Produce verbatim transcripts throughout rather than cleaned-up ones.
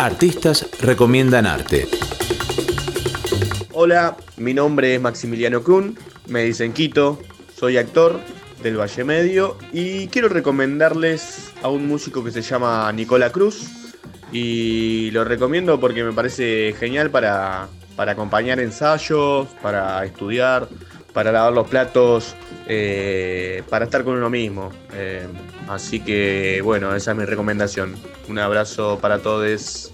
Artistas recomiendan arte. Hola, mi nombre es Maximiliano Kun, me dicen Quito, soy actor del Valle Medio y quiero recomendarles a un músico que se llama Nicola Cruz y lo recomiendo porque me parece genial para, para acompañar ensayos, para estudiar, para lavar los platos, eh, para estar con uno mismo. Eh, así que bueno, esa es mi recomendación. Un abrazo para todos.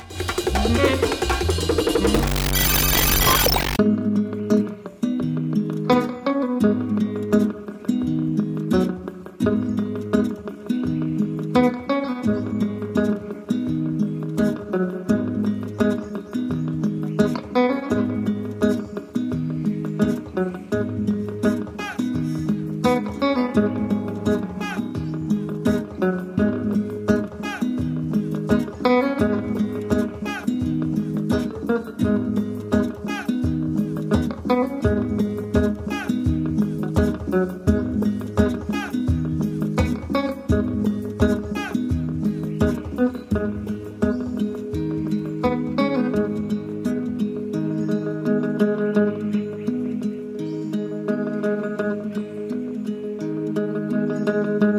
Thank you.